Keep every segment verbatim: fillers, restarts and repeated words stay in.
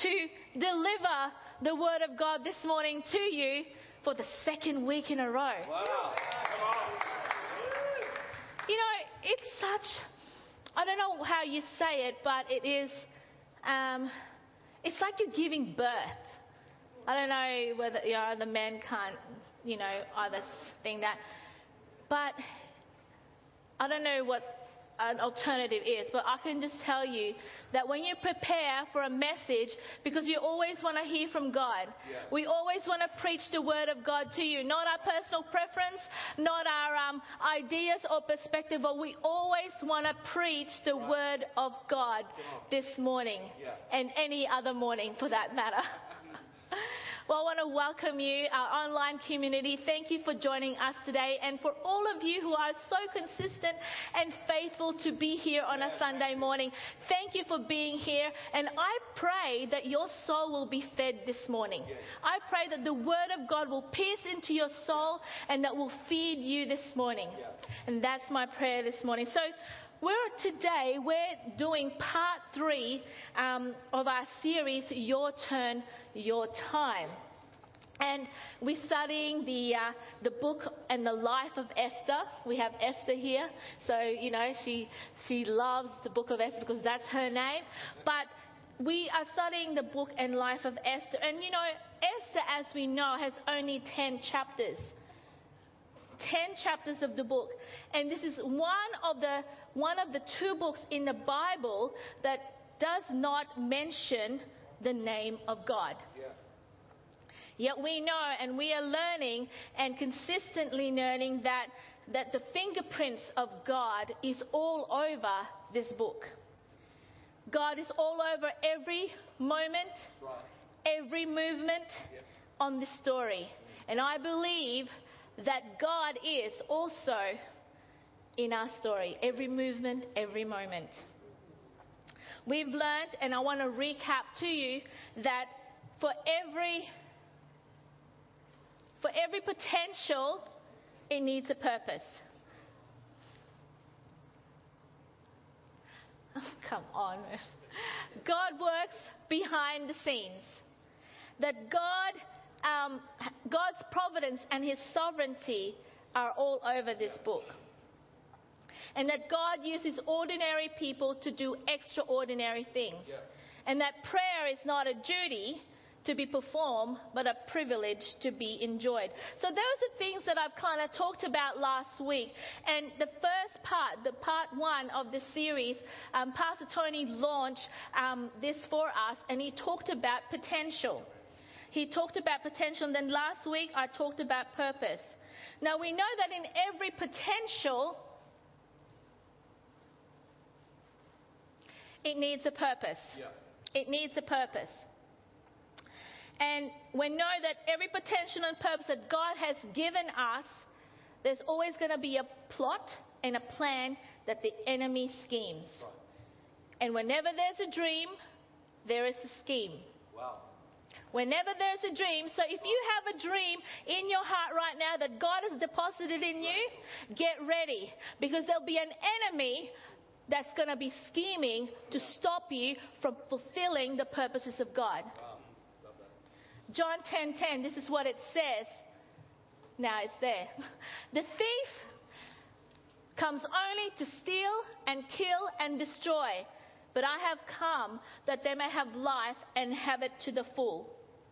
to deliver the word of God this morning to you for the second week in a row. Wow. Come on. You know, it's such, I don't know how you say it, but it is, um, it's like you're giving birth. I don't know whether, you know, the men can't, you know, either think that. But I don't know what an alternative is, but I can just tell you that when you prepare for a message, because you always want to hear from God, Yeah. we always want to preach the word of God to you, not our personal preference, not our um, ideas or perspective, but we always want to preach the Right. word of God this morning, Yeah. and any other morning for that matter. Well, I want to welcome you, our online community. Thank you for joining us today. And for all of you who are so consistent and faithful to be here on a Sunday morning, thank you for being here. And I pray that your soul will be fed this morning. Yes. I pray that the word of God will pierce into your soul and that will feed you this morning. Yeah. And that's my prayer this morning. So we're today, we're doing part three um, of our series, Your Turn, Your Time. And we're studying the uh, the book and the life of Esther. We have Esther here. So, you know, she she loves the book of Esther because that's her name. But we are studying the book and life of Esther. And, you know, Esther, as we know, has only ten chapters. ten chapters of the book. And this is one of the one of the two books in the Bible that does not mention the name of God. Yeah. Yet we know and we are learning and consistently learning that, that the fingerprints of God is all over this book. God is all over every moment, Right. every movement Yep. on this story. And I believe that God is also in our story, every movement, every moment. We've learned, and I want to recap to you, that for every for every potential, it needs a purpose. Oh, come on. God works behind the scenes. That God Um, God's providence and his sovereignty are all over this book. And that God uses ordinary people to do extraordinary things. Yeah. And that prayer is not a duty to be performed, but a privilege to be enjoyed. So those are things that I've kind of talked about last week. And the first part, the part one of the series, um, Pastor Tony launched um, this for us, and he talked about potential. He talked about potential, and then last week I talked about purpose. Now we know that in every potential, it needs a purpose. Yeah. It needs a purpose. And we know that every potential and purpose that God has given us, there's always going to be a plot and a plan that the enemy schemes. Right. And whenever there's a dream, there is a scheme. Wow. Whenever there's a dream, so if you have a dream in your heart right now that God has deposited in you, get ready, because there'll be an enemy that's going to be scheming to stop you from fulfilling the purposes of God. Wow. Love that. John ten ten, this is what it says. Now it's there. The thief comes only to steal and kill and destroy, but I have come that they may have life and have it to the full.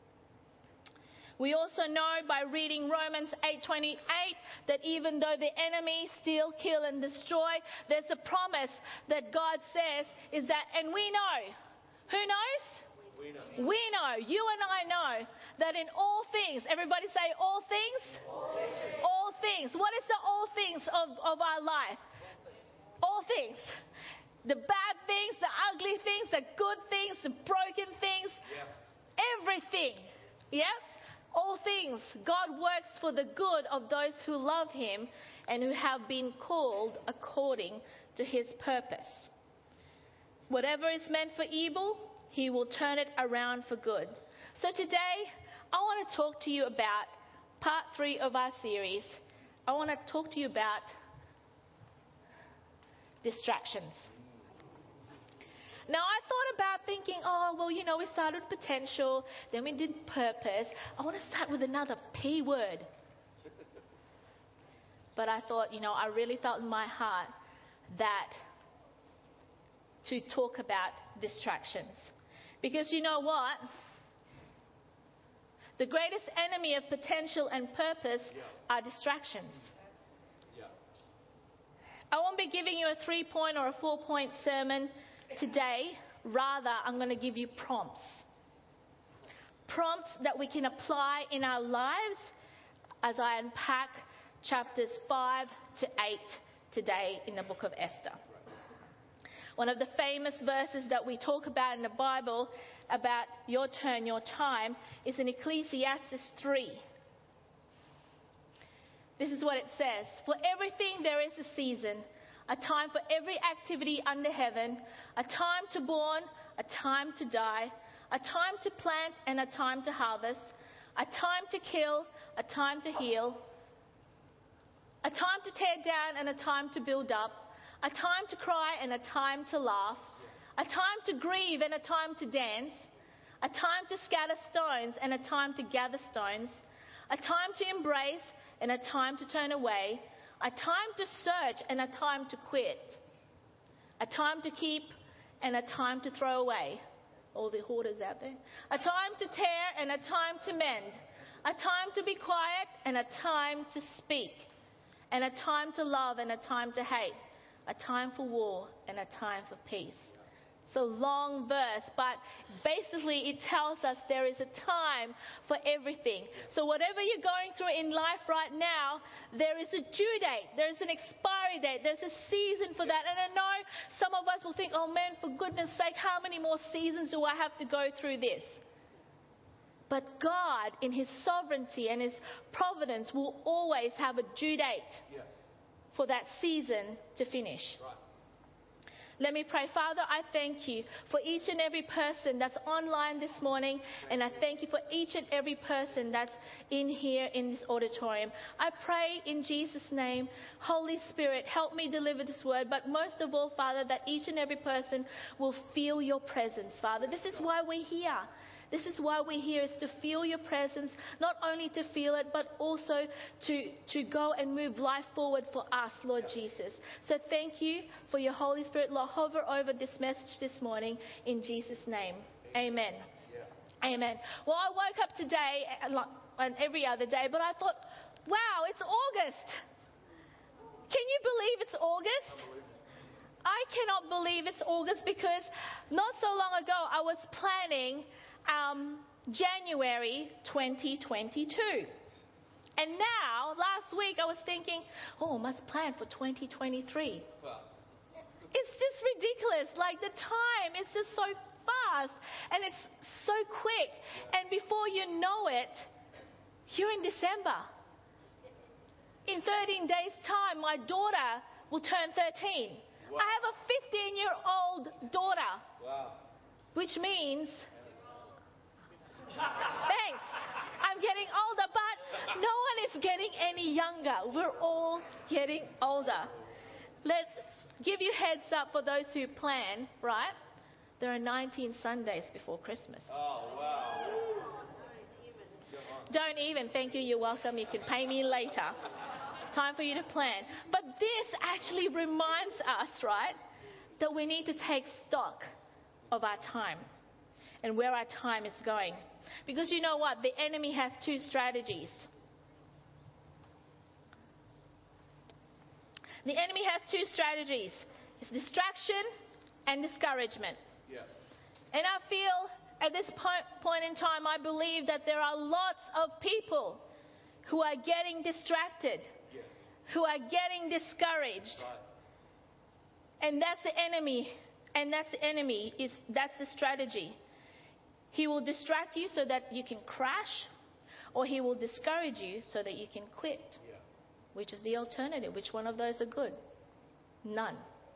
We also know by reading Romans eight twenty-eight that even though the enemy steal, kill and destroy, there's a promise that God says is that, and we know, who knows? We know. We know, you and I know, that in all things, everybody say all things? All things. All things. What is the all things of, of our life? All things. The bad things, the ugly things, the good things, the broken things, Yeah. everything. Yeah? All things. God works for the good of those who love him and who have been called according to his purpose. Whatever is meant for evil, he will turn it around for good. So today, I want to talk to you about part three of our series. I want to talk to you about distractions. Now, I thought about thinking, oh, well, you know, we started with potential, then we did purpose. I want to start with another P word. But I thought, you know, I really felt in my heart that to talk about distractions. Because you know what? The greatest enemy of potential and purpose Yeah. are distractions. Yeah. I won't be giving you a three-point or a four-point sermon today. Rather, I'm going to give you prompts. Prompts that we can apply in our lives as I unpack chapters five to eight today in the book of Esther. One of the famous verses that we talk about in the Bible about your turn, your time, is in Ecclesiastes three. This is what it says. For everything there is a season, a time for every activity under heaven, a time to born, a time to die, a time to plant and a time to harvest, a time to kill, a time to heal, a time to tear down and a time to build up, a time to cry and a time to laugh, a time to grieve and a time to dance, a time to scatter stones and a time to gather stones, a time to embrace and a time to turn away, a time to search and a time to quit, a time to keep and a time to throw away. All the hoarders out there. A time to tear and a time to mend, a time to be quiet and a time to speak, and a time to love and a time to hate, a time for war and a time for peace. It's a long verse, but basically it tells us there is a time for everything. So whatever you're going through in life right now, there is a due date, there's an expiry date, there's a season for that. And I know some of us will think, oh man, for goodness sake, how many more seasons do I have to go through this? But God, in His sovereignty and His providence, will always have a due date Yeah. for that season to finish. Right. Let me pray. Father, I thank you for each and every person that's online this morning, and I thank you for each and every person that's in here in this auditorium. I pray in Jesus' name, Holy Spirit, help me deliver this word, but most of all, Father, that each and every person will feel your presence, Father. This is why we're here. This is why we're here, is to feel your presence, not only to feel it, but also to, to go and move life forward for us, Lord Jesus. So thank you for your Holy Spirit. Lord, hover over this message this morning in Jesus' name. Amen. Amen. Well, I woke up today and every other day, but I thought, wow, it's August. Can you believe it's August? I cannot believe it's August because not so long ago I was planning Um, January twenty twenty-two. And now, last week, I was thinking, oh, I must plan for twenty twenty-three. Wow. It's just ridiculous. Like, the time is just so fast and it's so quick. And before you know it, you're in December. In thirteen days' time, my daughter will turn thirteen. Wow. I have a fifteen-year-old daughter, Wow. which means... Thanks. I'm getting older, but no one is getting any younger. We're all getting older. Let's give you heads up for those who plan, right? There are nineteen Sundays before Christmas. Oh, wow. Don't even. Thank you. You're welcome. You can pay me later. Time for you to plan. But this actually reminds us, right, that we need to take stock of our time and where our time is going. Because you know what? The enemy has two strategies. The enemy has two strategies. It's distraction and discouragement. Yeah. And I feel at this point, point in time, I believe that there are lots of people who are getting distracted, Yeah. who are getting discouraged. Right. And that's the enemy. And that's the enemy. Is that's the strategy. He will distract you so that you can crash, or he will discourage you so that you can quit. Yeah. Which is the alternative? Which one of those are good? None.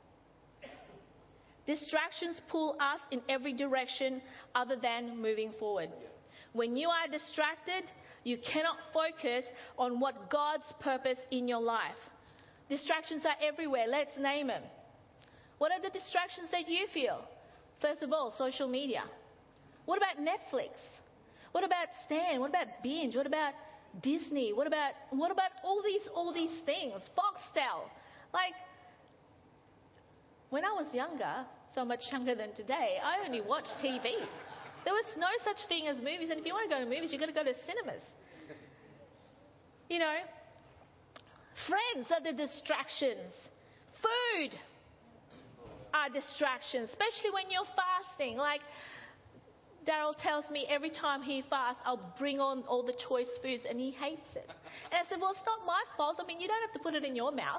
Distractions pull us in every direction other than moving forward. Yeah. When you are distracted, you cannot focus on what God's purpose in your life. Distractions are everywhere. Let's name them. What are the distractions that you feel? First of all, social media. What about Netflix? What about Stan? What about Binge? What about Disney? What about what about all these all these things? Foxtel. Like, when I was younger, so much younger than today, I only watched T V. There was no such thing as movies, and if you want to go to movies, you've got to go to cinemas. You know, friends are the distractions. Food are distractions, especially when you're fasting. Like, Daryl tells me every time he fasts, I'll bring on all the choice foods, and he hates it. And I said, well, it's not my fault. I mean, you don't have to put it in your mouth.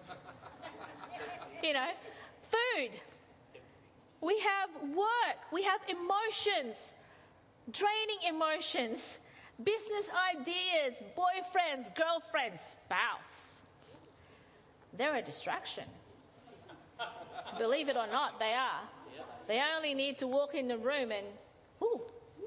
You know, food. We have work. We have emotions, draining emotions, business ideas, boyfriends, girlfriends, spouse. They're a distraction. Believe it or not, they are. They only need to walk in the room and, ooh.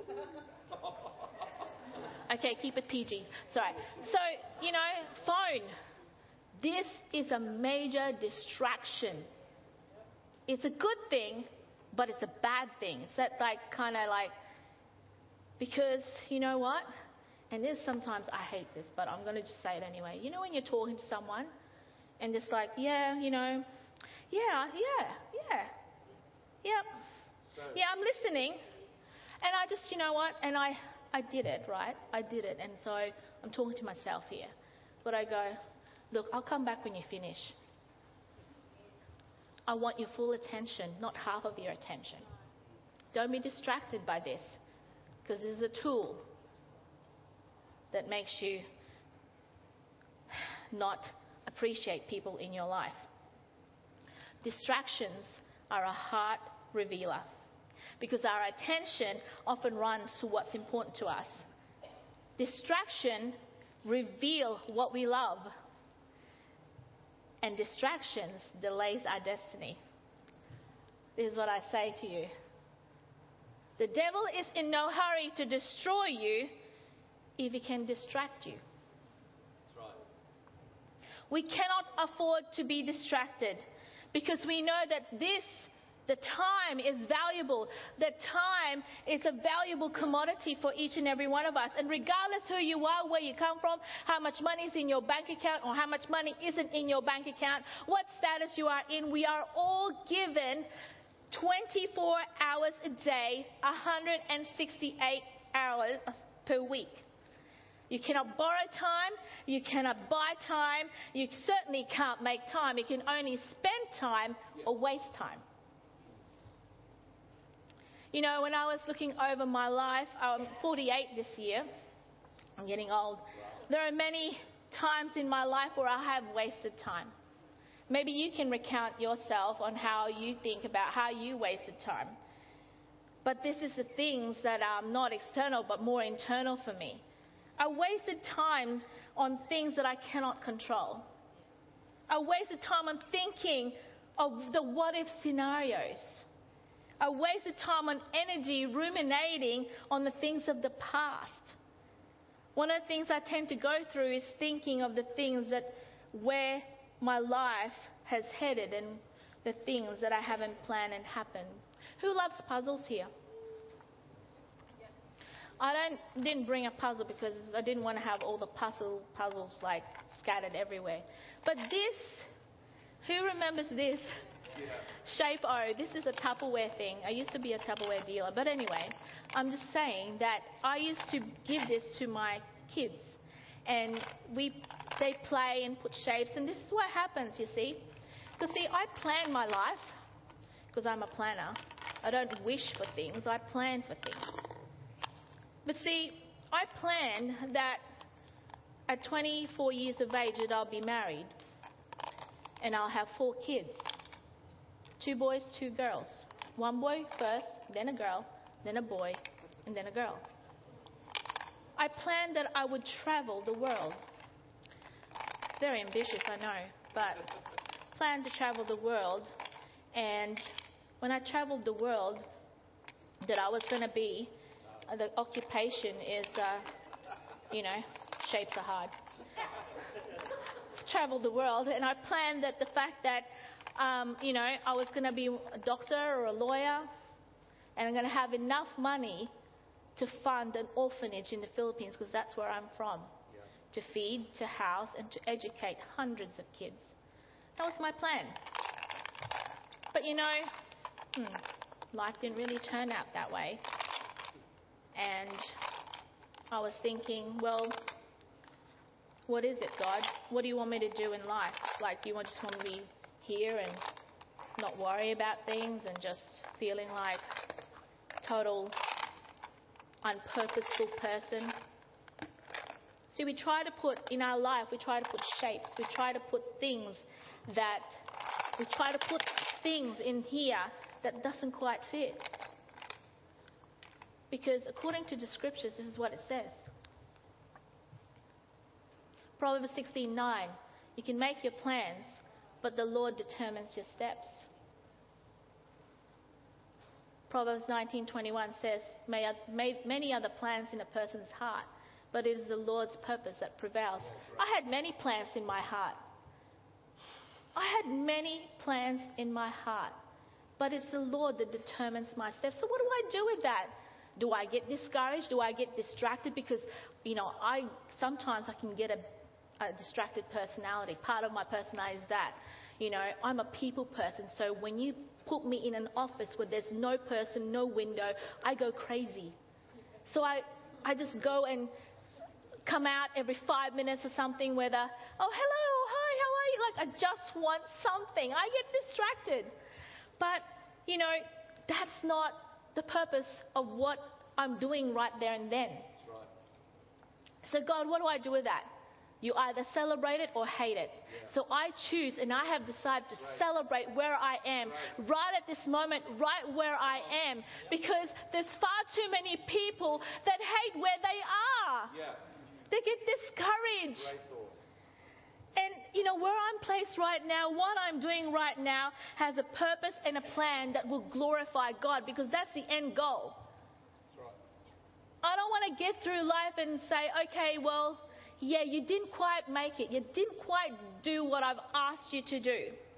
Okay, keep it P G. Sorry. So, you know, phone. This is a major distraction. It's a good thing, but it's a bad thing. It's that, like, kind of like, because, you know what? And this sometimes, I hate this, but I'm going to just say it anyway. You know when you're talking to someone and just like, yeah, you know, yeah, yeah, yeah, yep. So, yeah, I'm listening. And I just, you know what? And I, I did it, right? I did it. And so I'm talking to myself here. But I go, look, I'll come back when you finish. I want your full attention, not half of your attention. Don't be distracted by this, because this is a tool that makes you not appreciate people in your life. Distractions are a heart revealer, because our attention often runs to what's important to us. Distraction reveal what we love, and distractions delays our destiny. This is what I say to you. The devil is in no hurry to destroy you if he can distract you. That's right. We cannot afford to be distracted, because we know that this, the time is valuable. That time is a valuable commodity for each and every one of us. And regardless who you are, where you come from, how much money is in your bank account or how much money isn't in your bank account, what status you are in, we are all given twenty-four hours a day, one hundred sixty-eight hours per week. You cannot borrow time, you cannot buy time, you certainly can't make time. You can only spend time or waste time. You know, when I was looking over my life, I'm forty-eight this year, I'm getting old. There are many times in my life where I have wasted time. Maybe you can recount yourself on how you think about how you wasted time. But this is the things that are not external but more internal for me. I wasted time on things that I cannot control. I wasted time on thinking of the what-if scenarios. I wasted time on energy ruminating on the things of the past. One of the things I tend to go through is thinking of the things that where my life has headed and the things that I haven't planned and happened. Who loves puzzles here? I don't didn't bring a puzzle because I didn't want to have all the puzzle puzzles like scattered everywhere. But this, who remembers this? Yeah. Shape O. This is a Tupperware thing. I used to be a Tupperware dealer, but anyway, I'm just saying that I used to give this to my kids, and we they play and put shapes, and this is what happens. You see, because see, I plan my life because I'm a planner. I don't wish for things. I plan for things. But see, I plan that at twenty-four years of age that I'll be married and I'll have four kids. Two boys, two girls. One boy first, then a girl, then a boy, and then a girl. I planned that I would travel the world. Very ambitious, I know, but planned to travel the world. And when I traveled the world, that I was going to be, the occupation is, uh, you know, shapes are hard. Traveled the world, and I planned that the fact that, um, you know, I was going to be a doctor or a lawyer, and I'm going to have enough money to fund an orphanage in the Philippines, because that's where I'm from, Yeah. to feed, to house, and to educate hundreds of kids. That was my plan. But you know, hmm, life didn't really turn out that way. And I was thinking, well, what is it, God? What do you want me to do in life? Like, do you just want me to be here and not worry about things and just feeling like total unpurposeful person? See, we try to put, in our life, we try to put shapes. We try to put things that, we try to put things in here that doesn't quite fit. Because according to the scriptures, this is what it says. Proverbs sixteen nine, you can make your plans, but the Lord determines your steps. Proverbs nineteen twenty-one says, May, may, many are the plans in a person's heart, but it is the Lord's purpose that prevails. I had many plans in my heart. I had many plans in my heart, but it's the Lord that determines my steps. So what do I do with that? Do I get discouraged? Do I get distracted? Because, you know, I sometimes I can get a, a distracted personality. Part of my personality is that, you know, I'm a people person. So when you put me in an office where there's no person, no window, I go crazy. So I, I just go and come out every five minutes or something where the, oh, hello, hi, how are you? Like, I just want something. I get distracted. But, you know, that's not the purpose of what I'm doing right there and then. That's right. So, God, what do I do with that? You either celebrate it or hate it. Yeah. So I choose, and I have decided to Right. celebrate where I am, Right. right at this moment, right where I am, because there's far too many people that hate where they are. Yeah. They get discouraged. Great thought. And, you know, where I'm placed right now, what I'm doing right now has a purpose and a plan that will glorify God, because that's the end goal. That's right. I don't want to get through life and say, okay, well, yeah, you didn't quite make it. You didn't quite do what I've asked you to do.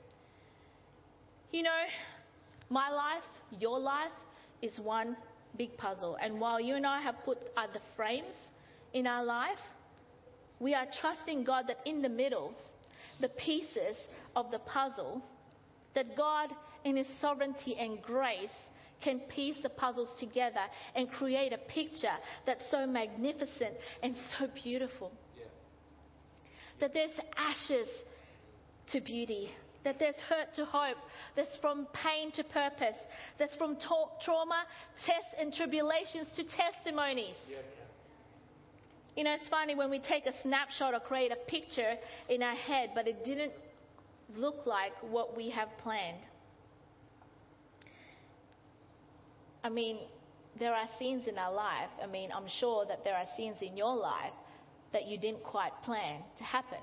You know, my life, your life, is one big puzzle. And while you and I have put other frames in our life, we are trusting God that in the middle, the pieces of the puzzle, that God in His sovereignty and grace can piece the puzzles together and create a picture that's so magnificent and so beautiful. Yeah. That there's ashes to beauty, that there's hurt to hope, that's from pain to purpose, that's from ta- trauma, tests and tribulations to testimonies. Yeah. You know, it's funny when we take a snapshot or create a picture in our head, but it didn't look like what we have planned. I mean, there are scenes in our life. I mean, I'm sure that there are scenes in your life that you didn't quite plan to happen.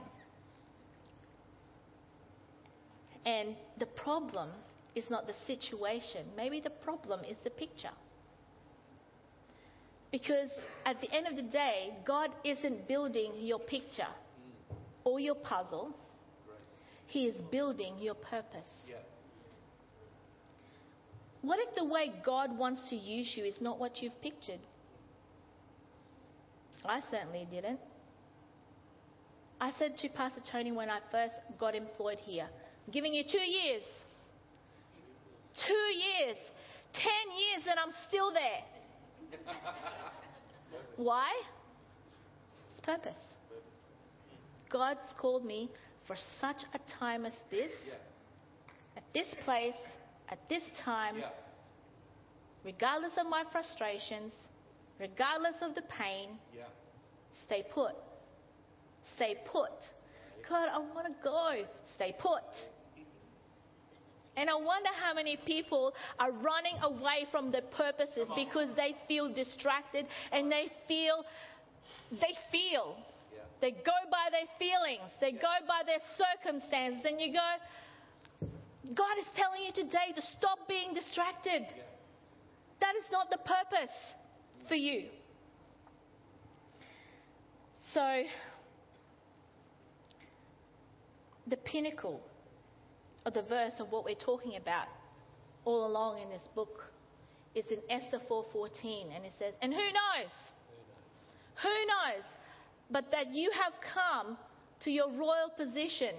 And the problem is not the situation. Maybe the problem is the picture. Because at the end of the day, God isn't building your picture or your puzzle. Great. He is building your purpose. Yeah. What if the way God wants to use you is not what you've pictured? I certainly didn't. I said to Pastor Tony when I first got employed here, I'm giving you two years. Two years. Ten years and I'm still there. Why? It's purpose. God's called me for such a time as this, Yeah. at this place, at this time, Yeah. regardless of my frustrations, regardless of the pain. Yeah. Stay put. Stay put. God, I want to go. Stay put. And I wonder how many people are running away from their purposes because they feel distracted and they feel, they feel. Yeah. They go by their feelings. They go by their circumstances. And you go, God is telling you today to stop being distracted. Yeah. That is not the purpose for you. So, the pinnacle of the verse of what we're talking about all along in this book It's in Esther four fourteen, and it says, and who knows? Who knows? Who knows? But that you have come to your royal position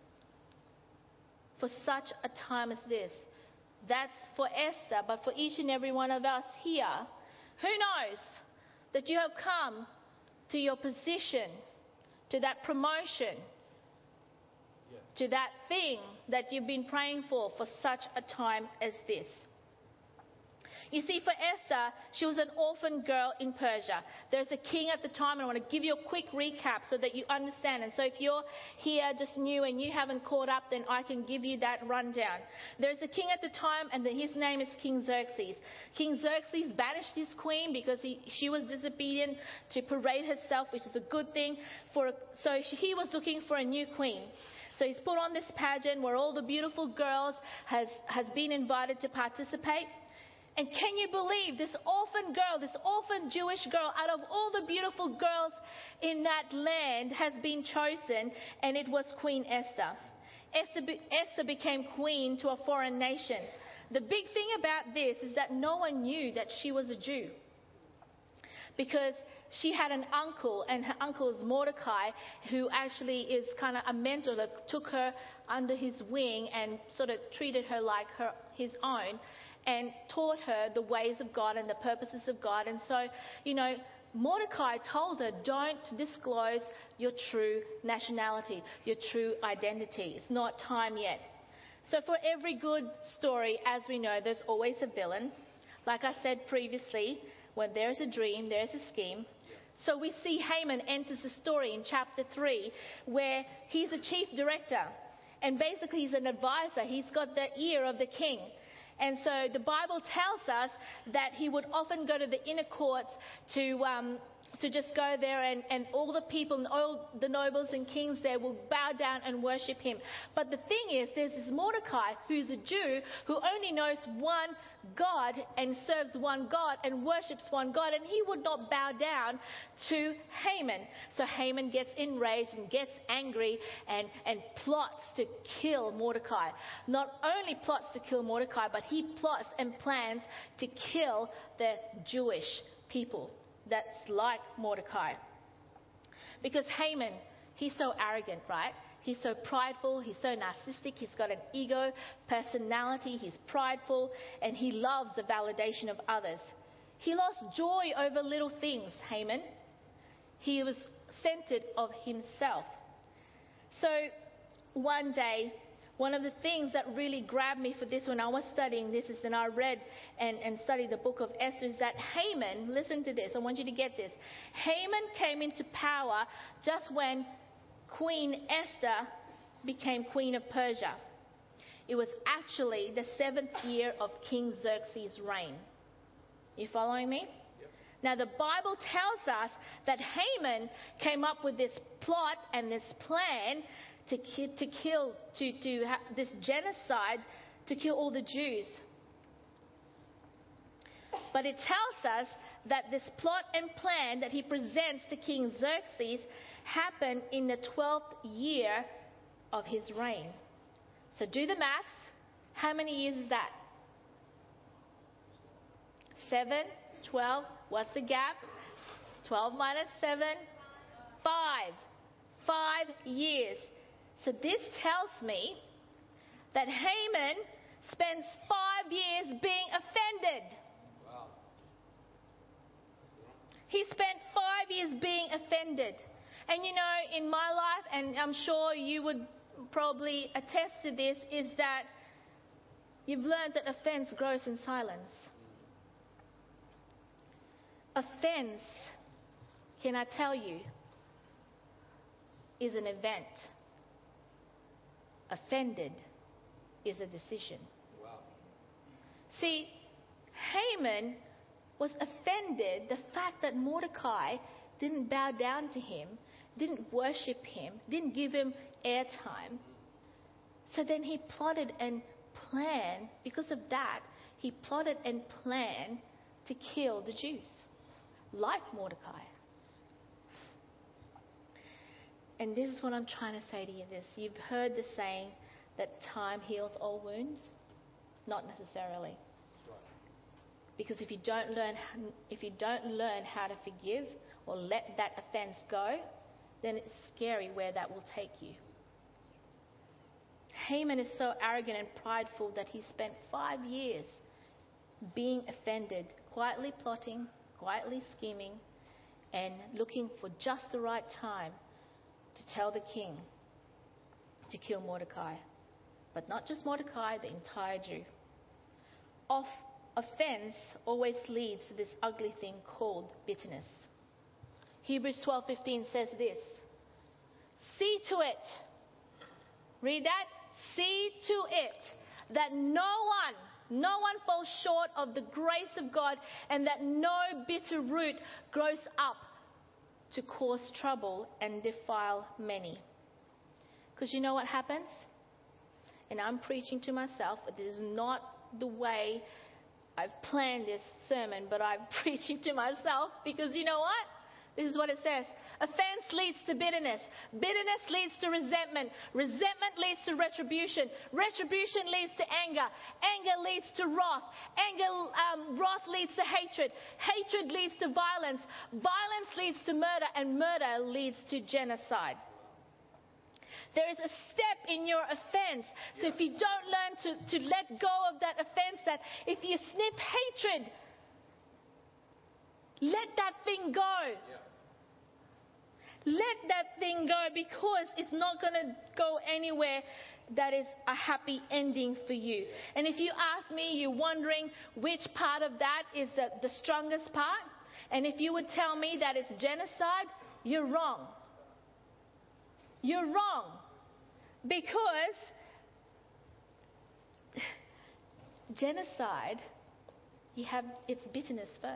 for such a time as this. That's for Esther, but for each and every one of us here, who knows that you have come to your position, to that promotion, yeah. to that thing that you've been praying for for such a time as this. You see, for Esther, she was an orphan girl in Persia. There's a king at the time, and I want to give you a quick recap so that you understand. And so if you're here just new and you haven't caught up, then I can give you that rundown. There's a king at the time, and the, his name is King Xerxes. King Xerxes banished his queen because he, she was disobedient to parade herself, which is a good thing. For a, so she, he was looking for a new queen. So he's put on this pageant where all the beautiful girls has, has been invited to participate. And can you believe this orphan girl, this orphan Jewish girl, out of all the beautiful girls in that land has been chosen, and it was Queen Esther. Esther, be, Esther became queen to a foreign nation. The big thing about this is that no one knew that she was a Jew, because she had an uncle, and her uncle is Mordecai, who actually is kind of a mentor that took her under his wing and sort of treated her like her his own, and taught her the ways of God and the purposes of God. And so, you know, Mordecai told her, don't disclose your true nationality, your true identity. It's not time yet. So for every good story, as we know, there's always a villain. Like I said previously, when there's a dream, there's a scheme. So we see Haman enters the story in chapter three, where he's a chief director. And basically he's an advisor. He's got the ear of the king. And so the Bible tells us that he would often go to the inner courts to um, to just go there, and, and all the people and all the nobles and kings there will bow down and worship him. But the thing is, there's this Mordecai who's a Jew who only knows one God and serves one God and worships one God, and he would not bow down to Haman. So Haman gets enraged and gets angry and, and plots to kill Mordecai. Not only plots to kill Mordecai, but he plots and plans to kill the Jewish people that's like Mordecai. Because Haman, he's so arrogant, right? He's so prideful, he's so narcissistic, he's got an ego, personality, he's prideful, and he loves the validation of others. He lost joy over little things, Haman. He was centered of himself. So one day, one of the things that really grabbed me for this when I was studying this is, and I read and, and studied the book of Esther, is that Haman, listen to this, I want you to get this. Haman came into power just when Queen Esther became Queen of Persia. It was actually the seventh year of King Xerxes' reign. You following me? Yep. Now the Bible tells us that Haman came up with this plot and this plan to, ki- to kill, to, to ha- this genocide, to kill all the Jews. But it tells us that this plot and plan that he presents to King Xerxes happened in the twelfth year of his reign. So do the maths. How many years is that? Seven, twelve. What's the gap? Twelve minus seven? Five. Five years. So this tells me that Haman spends five years being offended. Wow. He spent five years being offended. And you know, in my life, and I'm sure you would probably attest to this, is that you've learned that offense grows in silence. Offense, can I tell you, is an event. Offended is a decision. Wow. See, Haman was offended the fact that Mordecai didn't bow down to him, didn't worship him, didn't give him airtime. So then he plotted and planned, because of that, he plotted and planned to kill the Jews, like Mordecai. And this is what I'm trying to say to you this. You've heard the saying that time heals all wounds? Not necessarily. Right. Because if you don't learn, if you don't learn how to forgive or let that offense go, then it's scary where that will take you. Haman is so arrogant and prideful that he spent five years being offended, quietly plotting, quietly scheming, and looking for just the right time to tell the king to kill Mordecai. But not just Mordecai, the entire Jew. Off offense always leads to this ugly thing called bitterness. Hebrews twelve fifteen says this. See to it. Read that. See to it that no one, no one falls short of the grace of God, and that no bitter root grows up to cause trouble and defile many. Because you know what happens? And I'm preaching to myself. This is not the way I've planned this sermon, but I'm preaching to myself because you know what? This is what it says. Offense leads to bitterness. Bitterness leads to resentment. Resentment leads to retribution. Retribution leads to anger. Anger leads to wrath. Anger, um, wrath leads to hatred. Hatred leads to violence. Violence leads to murder, and murder leads to genocide. There is a step in your offense. So if you don't learn to, to let go of that offense, that if you snip hatred, let that thing go. Yeah. Let that thing go, because it's not going to go anywhere that is a happy ending for you. And if you ask me, you're wondering which part of that is the, the strongest part. And if you would tell me that it's genocide, you're wrong. You're wrong. Because genocide, you have its bitterness first.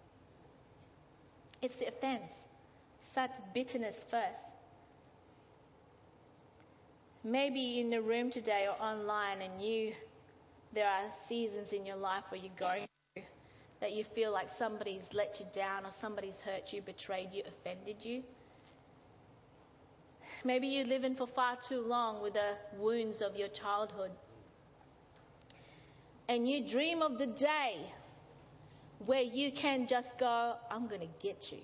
It's the offense. Starts bitterness first. Maybe in the room today or online, and you, there are seasons in your life where you're going through that you feel like somebody's let you down, or somebody's hurt you, betrayed you, offended you. Maybe you're living for far too long with the wounds of your childhood. And you dream of the day where you can just go, I'm going to get you.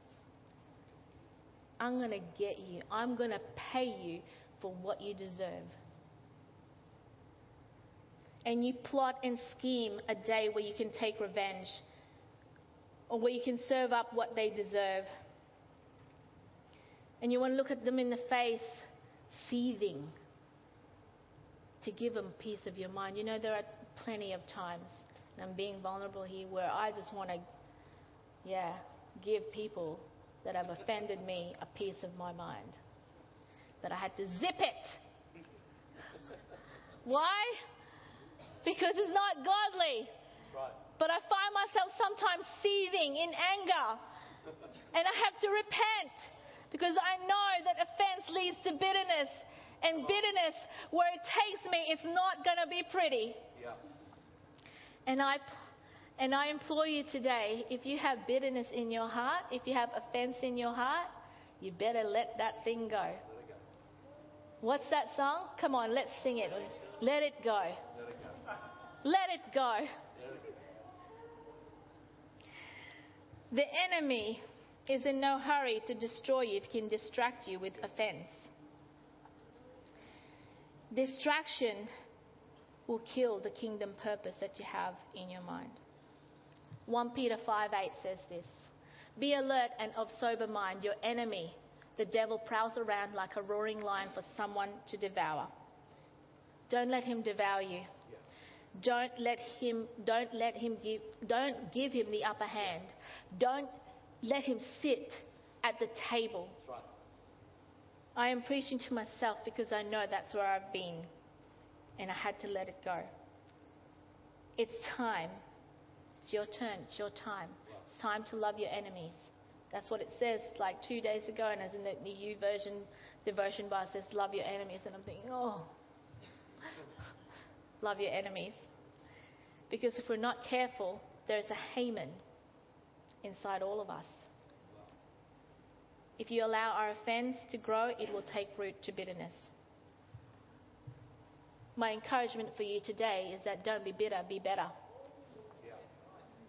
I'm going to get you. I'm going to pay you for what you deserve. And you plot and scheme a day where you can take revenge, or where you can serve up what they deserve. And you want to look at them in the face, seething, to give them peace of your mind. You know, there are plenty of times, and I'm being vulnerable here, where I just want to, yeah, give people that have offended me a piece of my mind. But I had to zip it. Why? Because it's not godly. That's right. But I find myself sometimes seething in anger. And I have to repent. Because I know that offense leads to bitterness. And bitterness, where it takes me, it's not going to be pretty. Yeah. And I, and I implore you today, if you have bitterness in your heart, if you have offense in your heart, you better let that thing go. Let it go. What's that song? Come on, let's sing it. Let it go. Let it go. Let it go. Let it go. The enemy is in no hurry to destroy you if he can distract you with offense. Distraction will kill the kingdom purpose that you have in your mind. First Peter five eight says this. Be alert and of sober mind. Your enemy, the devil, prowls around like a roaring lion for someone to devour. Don't let him devour you. Don't let him don't let him give don't give him the upper hand. Don't let him sit at the table. That's right. I am preaching to myself because I know that's where I've been, and I had to let it go. It's time. It's your turn. It's your time. It's time to love your enemies. That's what it says like two days ago, and as in the, the U version, the devotion bar says, love your enemies. And I'm thinking, oh, love your enemies. Because if we're not careful, there's a Haman inside all of us. If you allow our offense to grow, it will take root to bitterness. My encouragement for you today is that don't be bitter, be better. Yeah.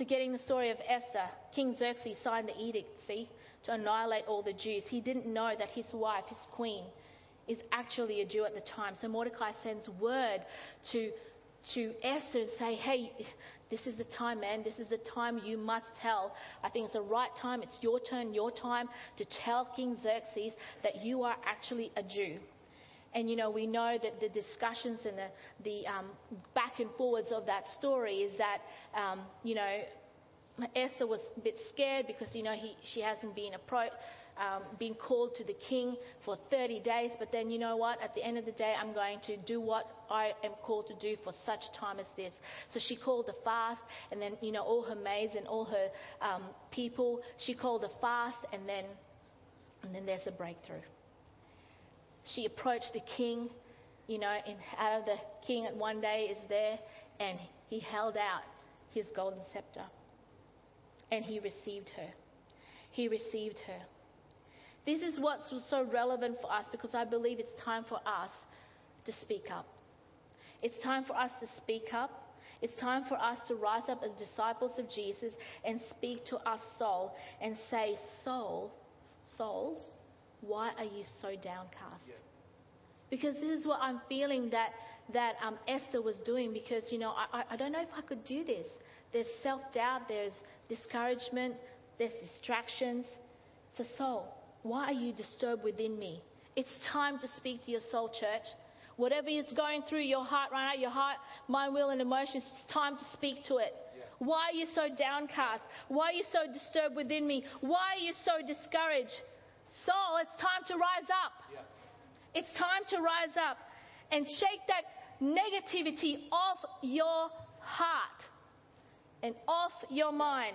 forgetting the story of Esther. King Xerxes signed the edict, see, to annihilate all the Jews. He didn't know that his wife, his queen, is actually a Jew at the time. So Mordecai sends word to, to Esther and say, hey, this is the time, man. This is the time you must tell. I think it's the right time. It's your turn, your time to tell King Xerxes that you are actually a Jew. And, you know, we know that the discussions and the, the um, back and forwards of that story is that, um, you know, Esther was a bit scared because, you know, he, she hasn't been approached. Um, being called to the king for thirty days, but then you know what, at the end of the day I'm going to do what I am called to do for such a time as this. So she called a fast, and then, you know, all her maids and all her um, people, she called a fast, and then and then there's a breakthrough. She approached the king, you know, and out of the king at one day is there, and he held out his golden scepter, and he received her. He received her. This is what's so relevant for us, because I believe it's time for us to speak up. It's time for us to speak up. It's time for us to rise up as disciples of Jesus and speak to our soul and say, soul, soul, why are you so downcast? Yeah. Because this is what I'm feeling that, that um, Esther was doing, because, you know, I, I don't know if I could do this. There's self-doubt, there's discouragement, there's distractions. So soul, why are you disturbed within me? It's time to speak to your soul, church. Whatever is going through your heart right now, your heart, mind, will and emotions, it's time to speak to it. Yeah. Why are you so downcast? Why are you so disturbed within me? Why are you so discouraged? Soul, it's time to rise up. Yeah. It's time to rise up and shake that negativity off your heart and off your mind.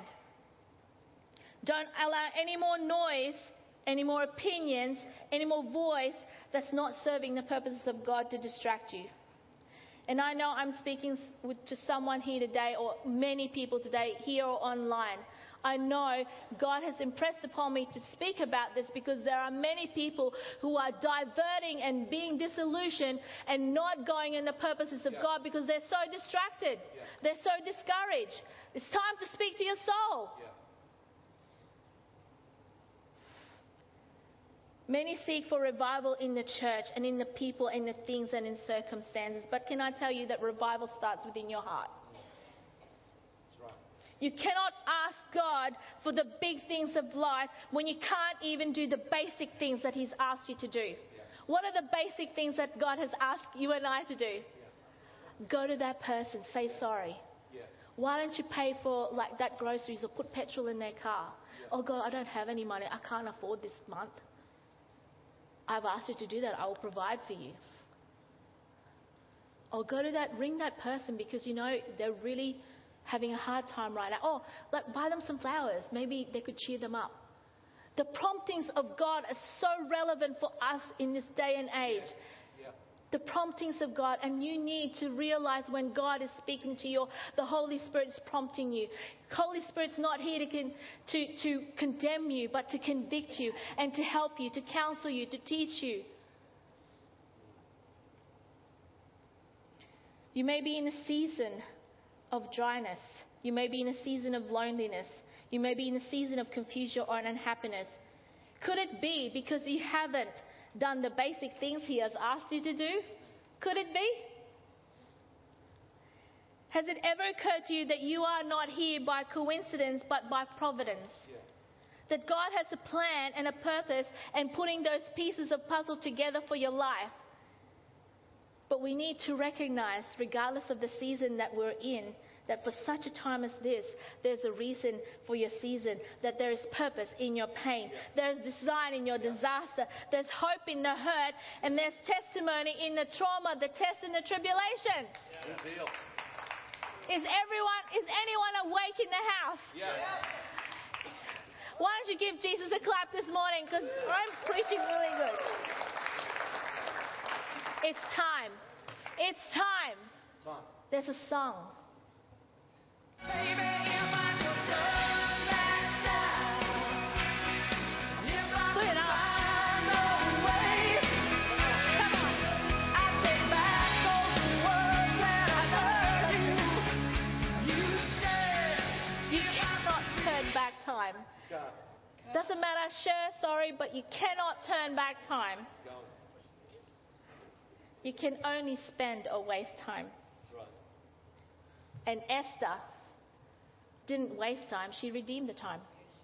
Don't allow any more noise, any more opinions, any more voice that's not serving the purposes of God to distract you. And I know I'm speaking with, to someone here today, or many people today, here or online. I know God has impressed upon me to speak about this, because there are many people who are diverting and being disillusioned and not going in the purposes of yeah. God, because they're so distracted. Yeah. They're so discouraged. It's time to speak to your soul. Yeah. Many seek for revival in the church and in the people, in the things and in circumstances. But can I tell you that revival starts within your heart? That's right. You cannot ask God for the big things of life when you can't even do the basic things that He's asked you to do. Yeah. What are the basic things that God has asked you and I to do? Yeah. Go to that person, say sorry. Yeah. Why don't you pay for like that groceries or put petrol in their car? Yeah. Oh God, I don't have any money. I can't afford this month. I've asked you to do that. I will provide for you. Or go to that, ring that person, because you know they're really having a hard time right now. Oh, like buy them some flowers. Maybe they could cheer them up. The promptings of God are so relevant for us in this day and age. Yeah. Yeah. The promptings of God, and you need to realize when God is speaking to you, the Holy Spirit is prompting you. Holy Spirit's not here to, con- to, to condemn you, but to convict you and to help you, to counsel you, to teach you. You may be in a season of dryness. You may be in a season of loneliness. You may be in a season of confusion or unhappiness. Could it be because you haven't done the basic things He has asked you to do? Could it be? Has it ever occurred to you that you are not here by coincidence but by providence? Yeah. That God has a plan and a purpose and putting those pieces of puzzle together for your life. But we need to recognize, regardless of the season that we're in, that for such a time as this, there's a reason for your season, that there is purpose in your pain, yeah. there's design in your yeah. disaster, there's hope in the hurt, and there's testimony in the trauma, the test, and the tribulation. Good deal. Is everyone, is anyone awake in the house? Yeah. Why don't you give Jesus a clap this morning, because I'm preaching really good. It's time. It's time. Time. There's a song. Baby, You time. Go. Doesn't matter, sure, sorry, but you cannot turn back time. Go. You can only spend or waste time. That's right. And Esther didn't waste time, she redeemed the time.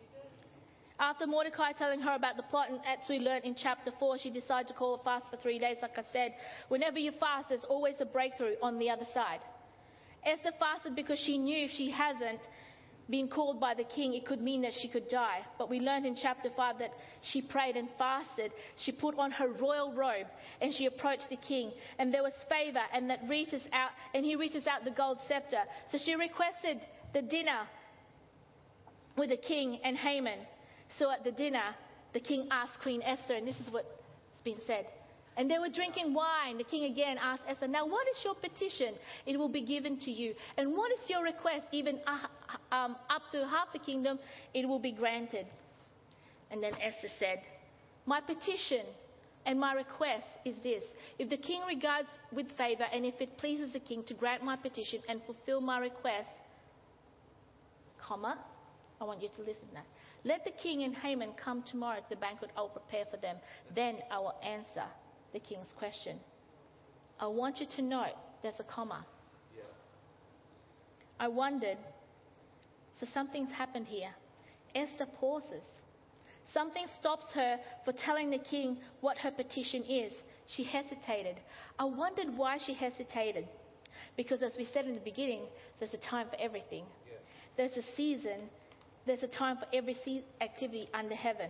After Mordecai telling her about the plot, and as we learned in chapter four, she decided to call a fast for three days. Like I said, whenever you fast, there's always a breakthrough on the other side. Esther fasted because she knew if she hasn't been called by the king, it could mean that she could die. But we learned in chapter five that she prayed and fasted. She put on her royal robe and she approached the king. And there was favor, and that reaches out, and he reaches out the gold scepter. So she requested the dinner with the king and Haman. So at the dinner, the king asked Queen Esther, and this is what's been said. And they were drinking wine. The king again asked Esther, now what is your petition? It will be given to you. And what is your request? Even uh, um, up to half the kingdom, it will be granted. And then Esther said, my petition and my request is this. If the king regards with favor, and if it pleases the king to grant my petition and fulfill my request, comma, I want you to listen to that. Let the king and Haman come tomorrow to the banquet I will prepare for them. Then I will answer the king's question. I want you to note there's a comma. Yeah. I wondered, so something's happened here. Esther pauses. Something stops her for telling the king what her petition is. She hesitated. I wondered why she hesitated. Because as we said in the beginning, there's a time for everything. Yeah. There's a season. There's a time for every activity under heaven.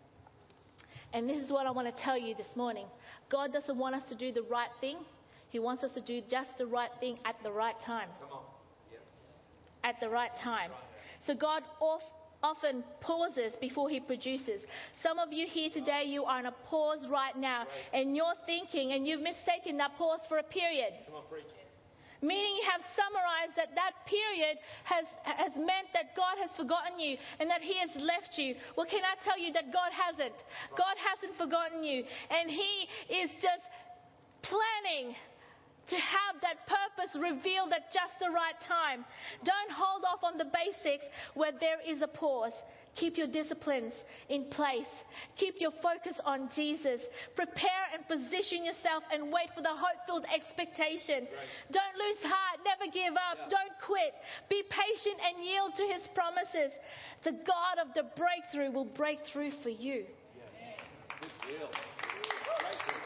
And this is what I want to tell you this morning. God doesn't want us to do the right thing. He wants us to do just the right thing at the right time. Come on. Yep. At the right time. So God off, often pauses before he produces. Some of you here today, you are in a pause right now. Right. And you're thinking, and you've mistaken that pause for a period. Come on, preach. Meaning you have summarized that that period has, has meant that God has forgotten you and that he has left you. Well, can I tell you that God hasn't? God hasn't forgotten you. And he is just planning to have that purpose revealed at just the right time. Don't hold off on the basics where there is a pause. Keep your disciplines in place. Keep your focus on Jesus. Prepare and position yourself and wait for the hope-filled expectation. Right. Don't lose heart. Never give up. Yeah. Don't quit. Be patient and yield to his promises. The God of the breakthrough will break through for you. Yeah. Good deal. Breakthrough.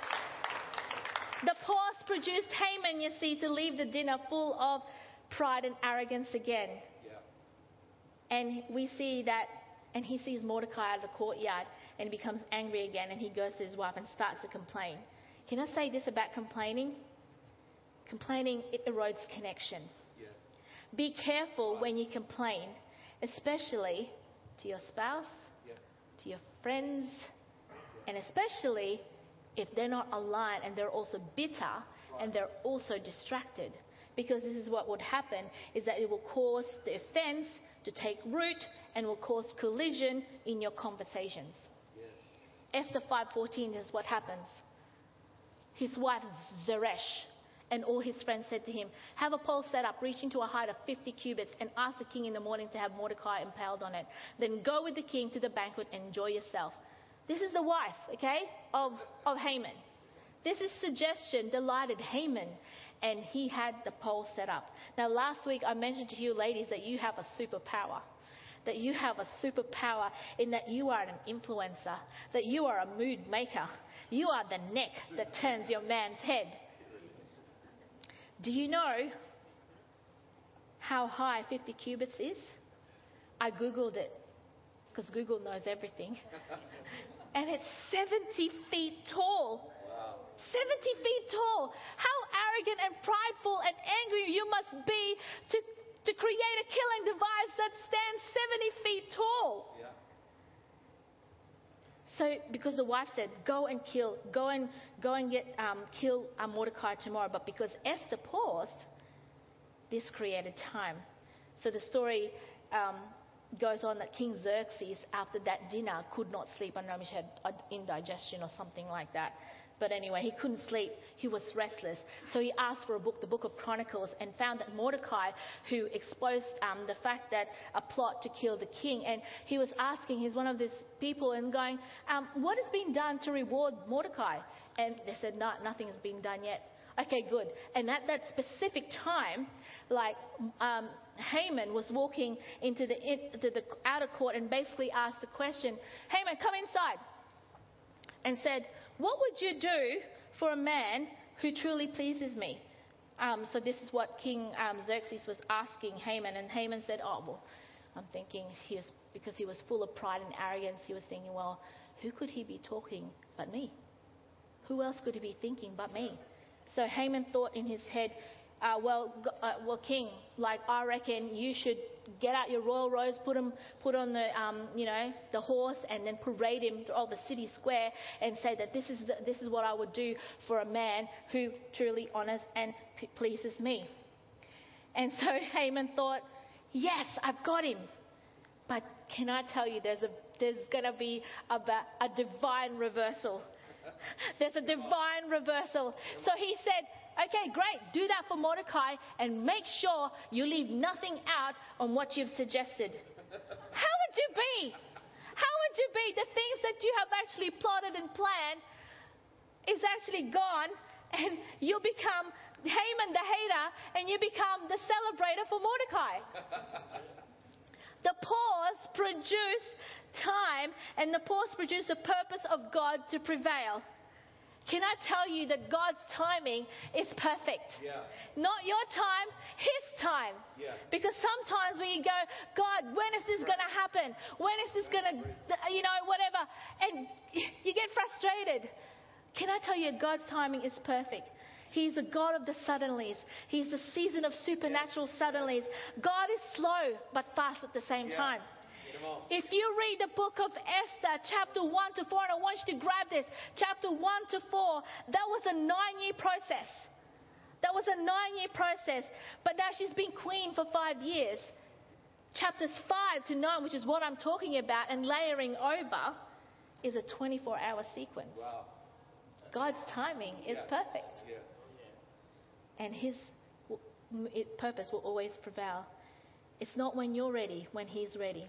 The pause produced Haman, you see, to leave the dinner full of pride and arrogance again. Yeah. And we see that, and he sees Mordecai out of the courtyard, and he becomes angry again, and he goes to his wife and starts to complain. Can I say this about complaining? Complaining, it erodes connection. Yeah. Be careful when you complain, especially to your spouse, Yeah. to your friends, and especially if they're not aligned and they're also bitter and they're also distracted. Because this is what would happen, is that it will cause the offense to take root and will cause collision in your conversations. Yes. Esther five fourteen is what happens. His wife Zeresh and all his friends said to him, have a pole set up reaching to a height of fifty cubits and ask the king in the morning to have Mordecai impaled on it. Then go with the king to the banquet and enjoy yourself. This is the wife, okay, of, of Haman. This is suggestion delighted Haman, and he had the pole set up. Now, last week I mentioned to you ladies that you have a superpower. That you have a superpower in that you are an influencer. That you are a mood maker. You are the neck that turns your man's head. Do you know how high fifty cubits is? I Googled it, because Google knows everything. And it's seventy feet tall. Wow. seventy feet tall. How arrogant and prideful and angry you must be to, to create a killing device that stands seventy feet tall. Yeah. So, because the wife said, go and kill, go and go and get um, kill uh, Mordecai tomorrow. But because Esther paused, this created time. So the story um, goes on that King Xerxes, after that dinner, could not sleep. I don't know if she had indigestion or something like that. But anyway, he couldn't sleep. He was restless. So he asked for a book, the Book of Chronicles, and found that Mordecai, who exposed um, the fact that a plot to kill the king. And he was asking, he's one of these people, and going, um, what has been done to reward Mordecai? And they said, no, nothing has been done yet. Okay, good. And at that specific time, like um, Haman was walking into the, into the outer court and basically asked the question, Haman, come inside. And said, what would you do for a man who truly pleases me? Um, so this is what King um, Xerxes was asking Haman. And Haman said, oh, well, I'm thinking he was, because he was full of pride and arrogance, he was thinking, well, who could he be talking but me? Who else could he be thinking but me? So Haman thought in his head, uh, well, uh, well, King, like I reckon you should get out your royal robes, put him, put on the, um, you know, the horse, and then parade him through all the city square, and say that this is the, this is what I would do for a man who truly honors and p- pleases me. And so Haman thought, yes, I've got him. But can I tell you, there's a there's going to be a, a divine reversal. There's a divine reversal. So he said, okay, great, do that for Mordecai and make sure you leave nothing out on what you've suggested. How would you be? How would you be? The things that you have actually plotted and planned is actually gone, and you become Haman the hater, and you become the celebrator for Mordecai. The pause produced time, and the pause produced the purpose of God to prevail. Can I tell you that God's timing is perfect? Yeah. Not your time, His time. Yeah. Because sometimes we go, God, when is this going to happen? When is this going to, you know, whatever. And you get frustrated. Can I tell you, God's timing is perfect. He's a God of the suddenlies. He's the season of supernatural suddenlies. God is slow but fast at the same Yeah. time. If you read the book of Esther, chapter one to four, and I want you to grab this, chapter one to four, that was a nine-year process. That was a nine-year process. But now she's been queen for five years. Chapters five to nine, which is what I'm talking about, and layering over, is a twenty-four hour sequence. Wow. God's timing is Yeah. perfect. Yeah. And His it, purpose will always prevail. It's not when you're ready, when He's ready.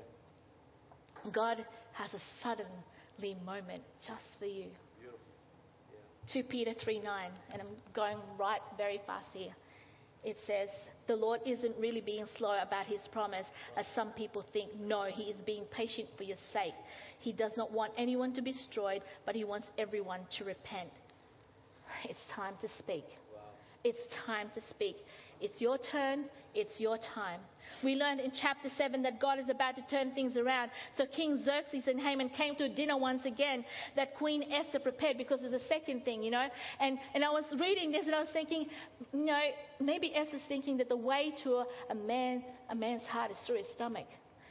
Yeah. God has a suddenly moment just for you. Beautiful. Yeah. Second Peter three nine, and I'm going right very fast here. It says, the Lord isn't really being slow about His promise, as some people think. No, He is being patient for your sake. He does not want anyone to be destroyed, but He wants everyone to repent. It's time to speak. Wow. It's time to speak. It's your turn. It's your time. We learned in chapter seven that God is about to turn things around. So King Xerxes and Haman came to a dinner once again that Queen Esther prepared, because it's the second thing, you know. And and I was reading this and I was thinking, you know, maybe Esther's thinking that the way to a, a man a man's heart is through his stomach.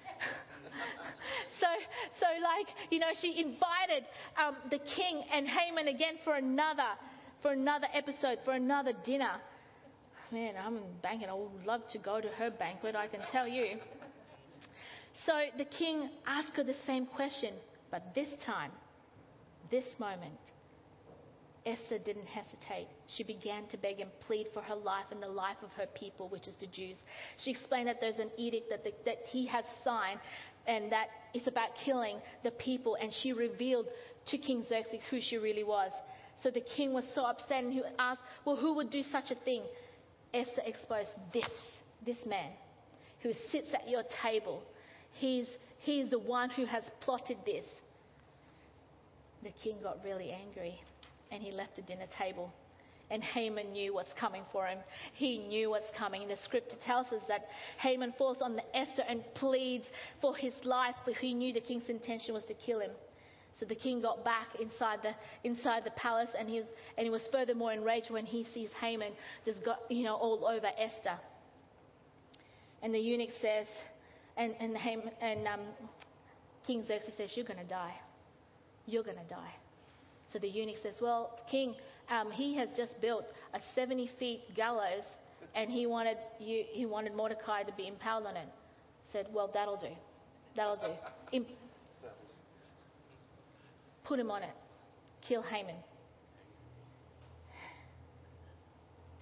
so so like, you know, she invited um, the king and Haman again for another for another episode, for another dinner. Man, I'm banking. I would love to go to her banquet, I can tell you. So the king asked her the same question, but this time, this moment, Esther didn't hesitate. She began to beg and plead for her life and the life of her people, which is the Jews. She explained that there's an edict that, the, that he has signed, and that it's about killing the people, and she revealed to King Xerxes who she really was. So the king was so upset, and he asked, well, who would do such a thing? Esther exposed this, this man who sits at your table. He's, he's the one who has plotted this. The king got really angry, and he left the dinner table. And Haman knew what's coming for him. He knew what's coming. The scripture tells us that Haman falls on the Esther and pleads for his life, but he knew the king's intention was to kill him. So the king got back inside the inside the palace, and he was and he was furthermore enraged when he sees Haman just got, you know, all over Esther. And the eunuch says, and and Haman, and um, King Xerxes says, "You're going to die. You're going to die." So the eunuch says, "Well, King, um, he has just built a seventy feet gallows, and he wanted you he wanted Mordecai to be impaled on it." Said, "Well, that'll do. That'll do. Imp- Put him on it. Kill Haman."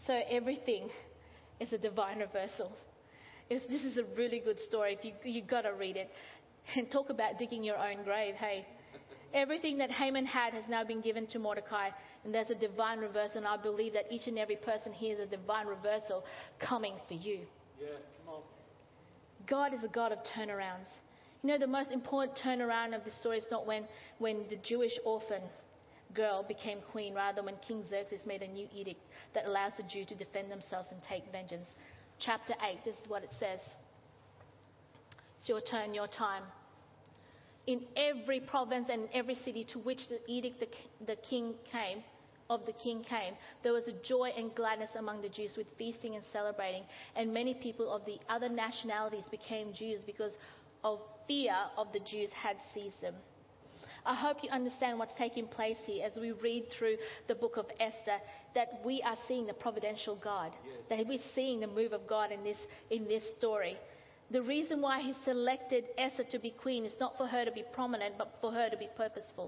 So everything is a divine reversal. It's, this is a really good story. If you you got to read it, and talk about digging your own grave. Hey, everything that Haman had has now been given to Mordecai, and there's a divine reversal. And I believe that each and every person here is a divine reversal coming for you. Yeah, come on. God is a God of turnarounds. You know, the most important turnaround of the story is not when, when the Jewish orphan girl became queen, rather when King Xerxes made a new edict that allows the Jews to defend themselves and take vengeance. Chapter eight, this is what it says. It's your turn, your time. In every province and in every city to which the edict the, the king came, of the king came, there was a joy and gladness among the Jews with feasting and celebrating, and many people of the other nationalities became Jews because of fear of the Jews had seized them. I hope you understand what's taking place here as we read through the book of Esther, that we are seeing the providential God, Yes. that we're seeing the move of God in this in this story. The reason why he selected Esther to be queen is not for her to be prominent, but for her to be purposeful.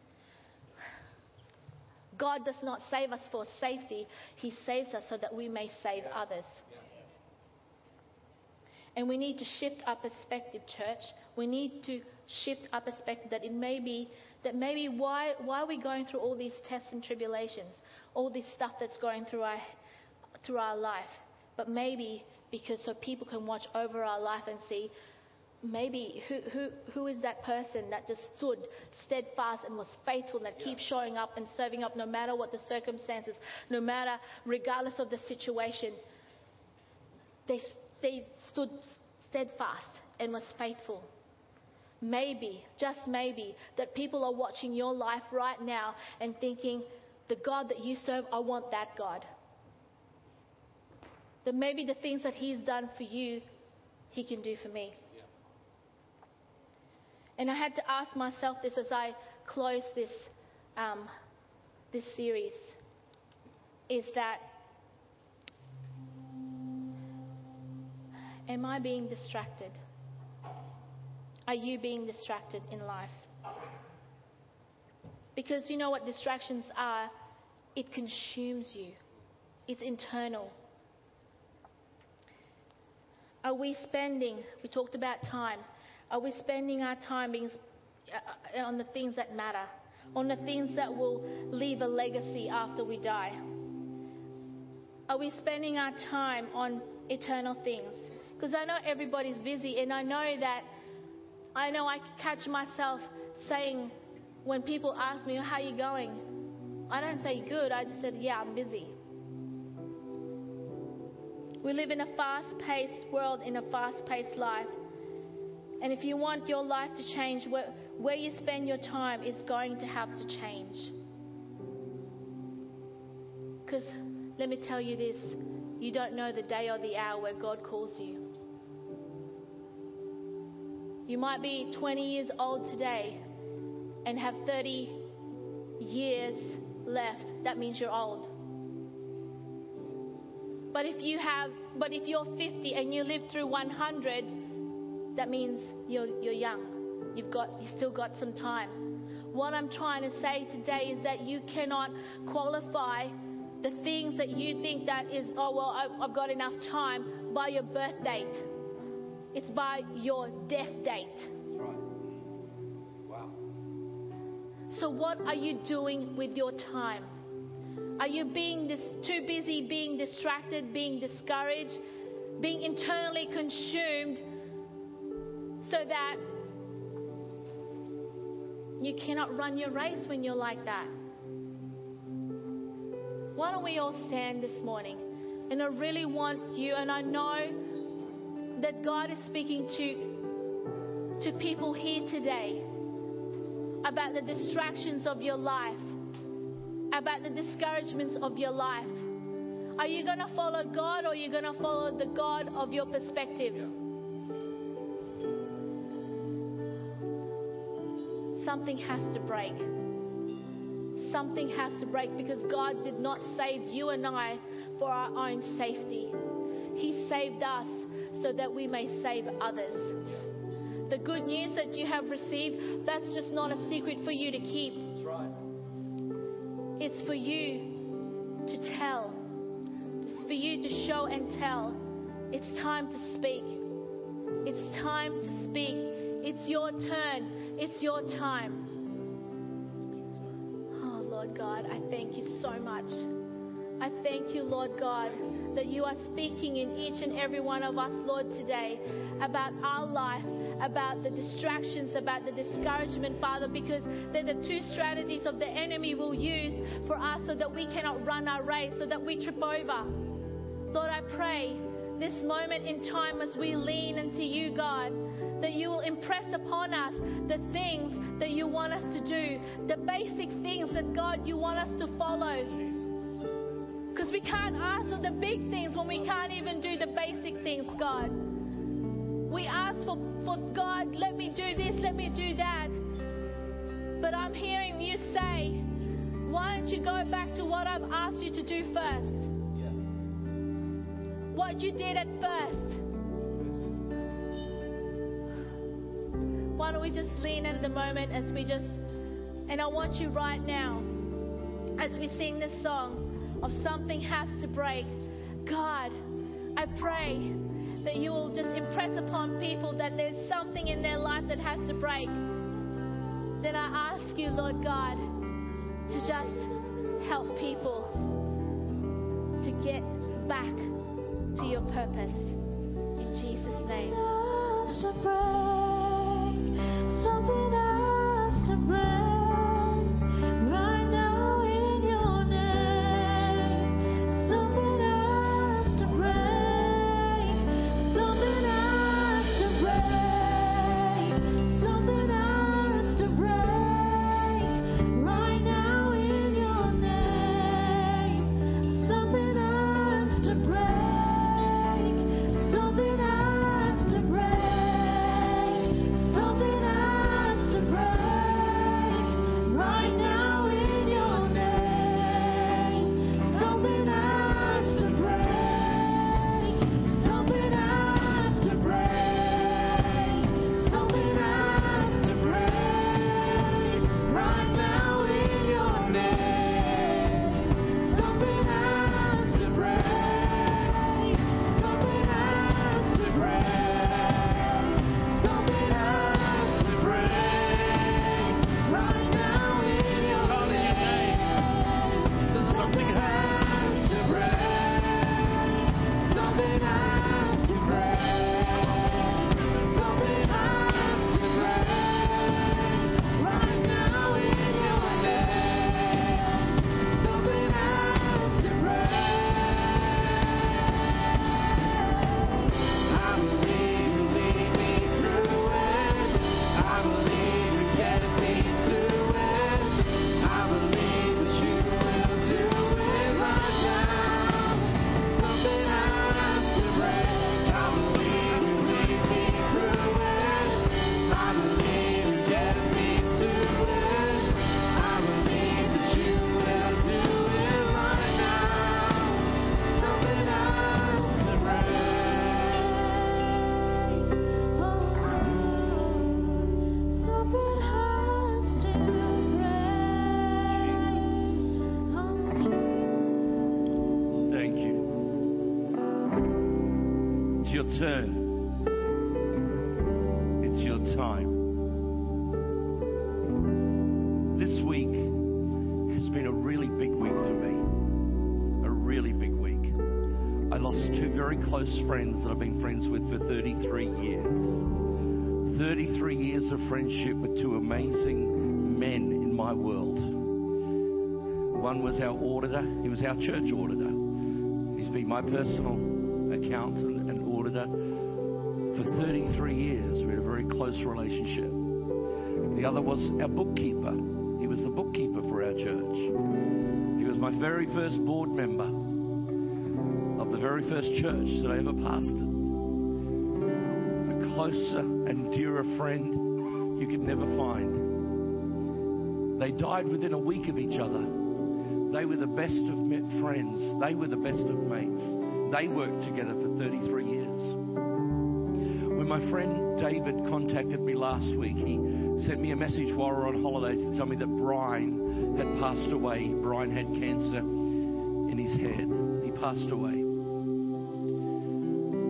God does not save us for safety. He saves us so that we may save Yeah. others. Yeah. And we need to shift our perspective, church. We need to shift our perspective that it may be, that maybe why, why are we going through all these tests and tribulations, all this stuff that's going through our, through our life. But maybe because so people can watch over our life and see, maybe who, who, who is that person that just stood steadfast and was faithful and that Yeah. keeps showing up and serving up no matter what the circumstances, no matter, regardless of the situation. They, they stood steadfast and was faithful. Maybe, just maybe, that people are watching your life right now and thinking, the God that you serve, I want that God. That maybe the things that he's done for you, he can do for me. Yeah. And I had to ask myself this as I close this um, this series, is that, am I being distracted? Are you being distracted in life? Because you know what distractions are? It consumes you. It's internal. Are we spending, we talked about time, are we spending our time being, uh, on the things that matter, on the things that will leave a legacy after we die? Are we spending our time on eternal things? Because I know everybody's busy, and I know that, I know I catch myself saying, when people ask me, how are you going? I don't say good, I just said, yeah, I'm busy. We live in a fast-paced world, in a fast-paced life. And if you want your life to change, where, where you spend your time is going to have to change. Because let me tell you this, you don't know the day or the hour where God calls you. You might be twenty years old today and have thirty years left. That means you're old. But if you have, but if you're fifty and you live through one hundred, that means you're you're young. You've got, you still got some time. What I'm trying to say today is that you cannot qualify the things that you think that is, oh well, I've, I've got enough time, by your birth date. It's by your death date. That's right. Wow. So what are you doing with your time? Are you being dis- too busy being distracted, being discouraged, being internally consumed so that you cannot run your race when you're like that? Why don't we all stand this morning? And I really want you, and I know that God is speaking to, to people here today about the distractions of your life, about the discouragements of your life. Are you going to follow God, or are you going to follow the God of your perspective? Yeah. Something has to break. Something has to break, because God did not save you and I for our own safety. He saved us so that we may save others. The good news that you have received, that's just not a secret for you to keep. That's right. It's for you to tell, to for you to show and tell. It's time to speak. It's time to speak. It's your turn. It's your time. Oh, Lord God, I thank you so much. I thank you, Lord God, that you are speaking in each and every one of us, Lord, today about our life, about the distractions, about the discouragement, Father, because they're the two strategies of the enemy will use for us so that we cannot run our race, so that we trip over. Lord, I pray this moment in time as we lean into you, God, that you will impress upon us the things that you want us to do, the basic things that, God, you want us to follow. Because we can't ask for the big things when we can't even do the basic things, God. We ask for, for God, let me do this, let me do that. But I'm hearing you say, why don't you go back to what I've asked you to do first? What you did at first. Why don't we just lean in the moment as we just, and I want you right now, as we sing this song of something has to break. God, I pray that you will just impress upon people that there's something in their life that has to break. Then I ask you, Lord God, to just help people to get back to your purpose. In Jesus' name. Something has to break. Turn. It's your time. This week has been a really big week for me. A really big week. I lost two very close friends that I've been friends with for thirty-three years. thirty-three years of friendship with two amazing men in my world. One was our auditor. He was our church auditor. He's been my personal accountant and auditor for thirty-three years. We had a very close relationship. The other was our bookkeeper. He was the bookkeeper for our church. He was my very first board member of the very first church that I ever pastored. A closer and dearer friend you could never find. They died within a week of each other. They were the best of friends. They were the best of mates. They worked together for thirty-three years. When my friend David contacted me last week, he sent me a message while we were on holidays to tell me that Brian had passed away. Brian had cancer in his head. He passed away.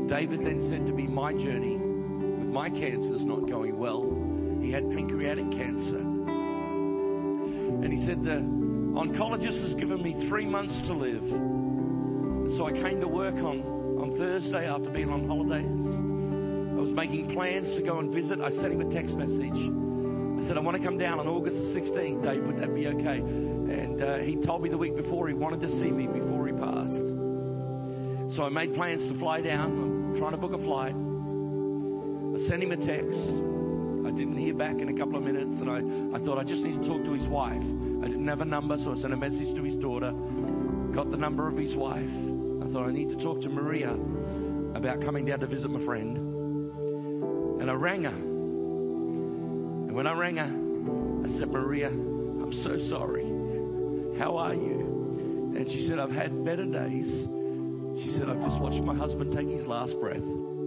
David then said to me, my journey with my cancer's not going well. He had pancreatic cancer. And he said, the oncologist has given me three months to live. So I came to work on, on Thursday after being on holidays. I was making plans to go and visit. I sent him a text message. I said, I want to come down on August the sixteenth, Dave, would that be okay? And uh, he told me the week before he wanted to see me before he passed. So I made plans to fly down. I'm trying to book a flight. I sent him a text. I didn't hear back in a couple of minutes, and I, I thought I just need to talk to his wife. I didn't have a number, so I sent a message to his daughter. Got the number of his wife. I thought I need to talk to Maria about coming down to visit my friend. And I rang her. And when I rang her, I said, Maria, I'm so sorry. How are you? And she said, I've had better days. She said, I've just watched my husband take his last breath.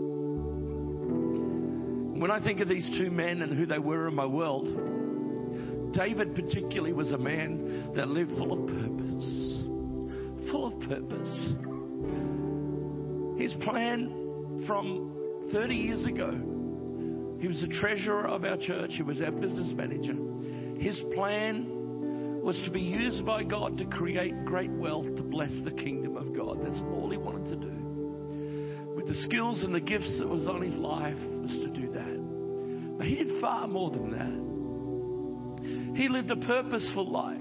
When I think of these two men and who they were in my world, David particularly was a man that lived full of purpose. Full of purpose. His plan from thirty years ago, he was the treasurer of our church. He was our business manager. His plan was to be used by God to create great wealth to bless the kingdom of God. That's all he wanted to do. With the skills and the gifts that was on his life was to do that. But he did far more than that. He lived a purposeful life.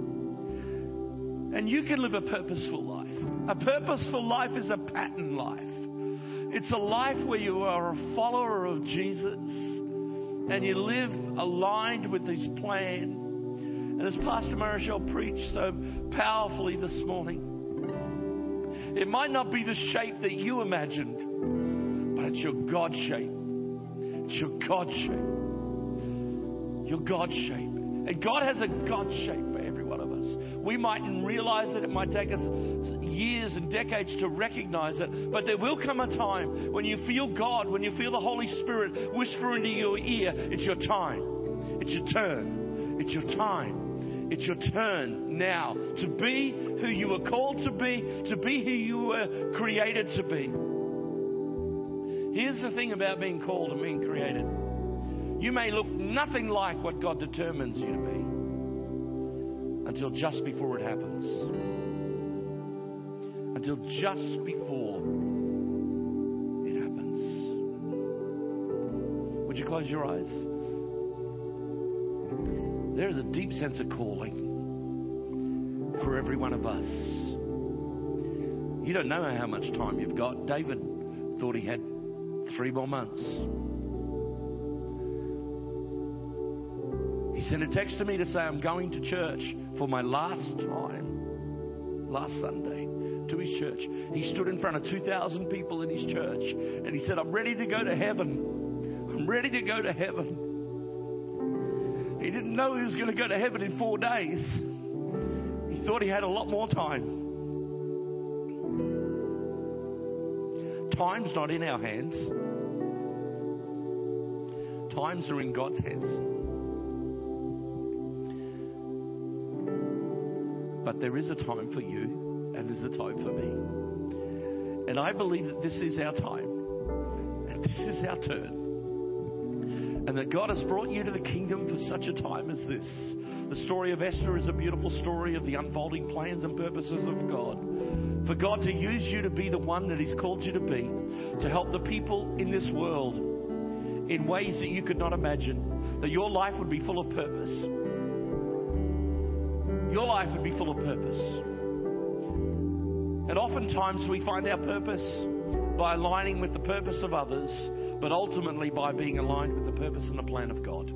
And you can live a purposeful life. A purposeful life is a pattern life. It's a life where you are a follower of Jesus and you live aligned with his plan. And as Pastor Marichelle preached so powerfully this morning, it might not be the shape that you imagined, but it's your God shape. It's your God shape. Your God shape. And God has a God shape for every one of us. We mightn't realize it. It might take us years and decades to recognize it. But there will come a time when you feel God, when you feel the Holy Spirit whisper into your ear, it's your time. It's your turn. It's your time. It's your turn now to be who you were called to be, to be who you were created to be. Here's the thing about being called and being created. You may look nothing like what God determines you to be until just before it happens. Until just before it happens. Would you close your eyes? There is a deep sense of calling for every one of us. You don't know how much time you've got. David thought he had three more months. He sent a text to me to say, I'm going to church for my last time, last Sunday, to his church. He stood in front of two thousand people in his church and he said, I'm ready to go to heaven. I'm ready to go to heaven. He didn't know he was going to go to heaven in four days. He thought he had a lot more time. Time's not in our hands. Times are in God's hands. But there is a time for you and there's a time for me. And I believe that this is our time. And this is our turn. And that God has brought you to the kingdom for such a time as this. The story of Esther is a beautiful story of the unfolding plans and purposes of God. For God to use you to be the one that He's called you to be. To help the people in this world in ways that you could not imagine. That your life would be full of purpose. Your life would be full of purpose. And oftentimes we find our purpose by aligning with the purpose of others, but ultimately by being aligned with the purpose and the plan of God.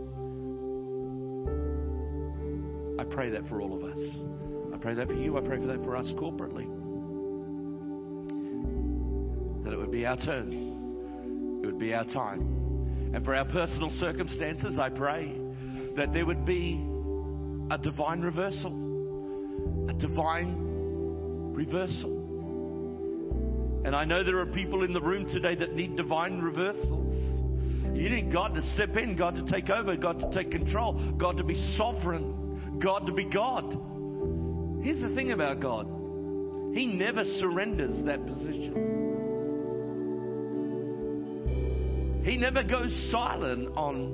I pray that for all of us. I pray that for you. I pray for that for us corporately. That it would be our turn. It would be our time. And for our personal circumstances, I pray that there would be a divine reversal. A divine reversal. And I know there are people in the room today that need divine reversals. You need God to step in, God to take over, God to take control, God to be sovereign, God to be God. Here's the thing about God. He never surrenders that position. He never goes silent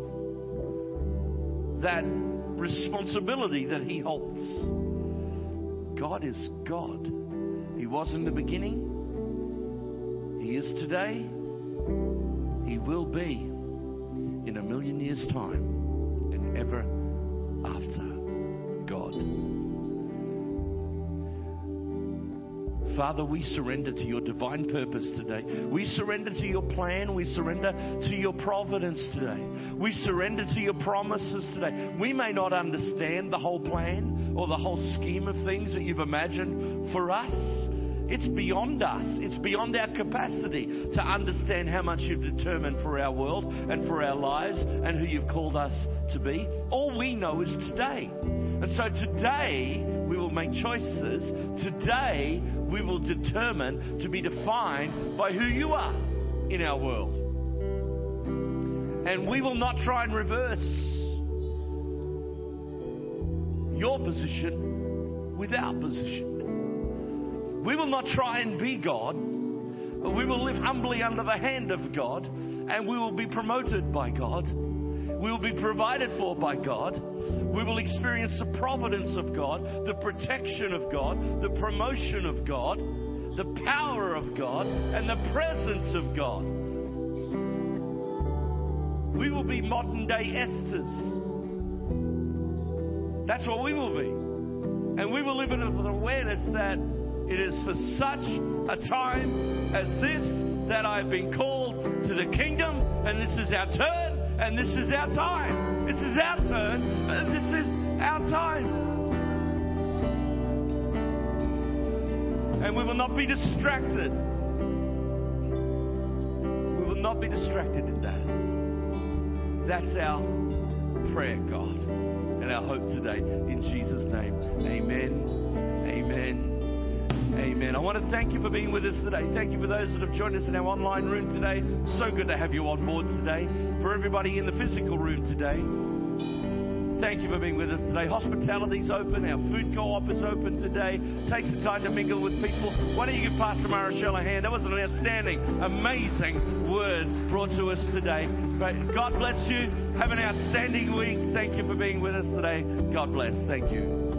on that responsibility that he holds. God is God. He was in the beginning. He is today. He will be in a million years' time and ever after. God. Father, we surrender to your divine purpose today. We surrender to your plan. We surrender to your providence today. We surrender to your promises today. We may not understand the whole plan or the whole scheme of things that you've imagined for us. It's beyond us. It's beyond our capacity to understand how much you've determined for our world and for our lives and who you've called us to be. All we know is today. And so today we will make choices. Today we will determine to be defined by who you are in our world. And we will not try and reverse your position with our position. We will not try and be God, but we will live humbly under the hand of God, and we will be promoted by God. We will be provided for by God. We will experience the providence of God, the protection of God, the promotion of God, the power of God, and the presence of God. We will be modern day Esthers. That's what we will be. And we will live in an awareness that it is for such a time as this that I've been called to the kingdom, and this is our turn, and this is our time. This is our turn, and this is our time. And we will not be distracted. We will not be distracted in that. That's our prayer, God, and our hope today. In Jesus' name, amen, amen. Amen. I want to thank you for being with us today. Thank you for those that have joined us in our online room today. So good to have you on board today. For everybody in the physical room today, thank you for being with us today. Hospitality's open. Our food co-op is open today. Take some time to mingle with people. Why don't you give Pastor Marichelle a hand? That was an outstanding, amazing word brought to us today. But God bless you. Have an outstanding week. Thank you for being with us today. God bless. Thank you.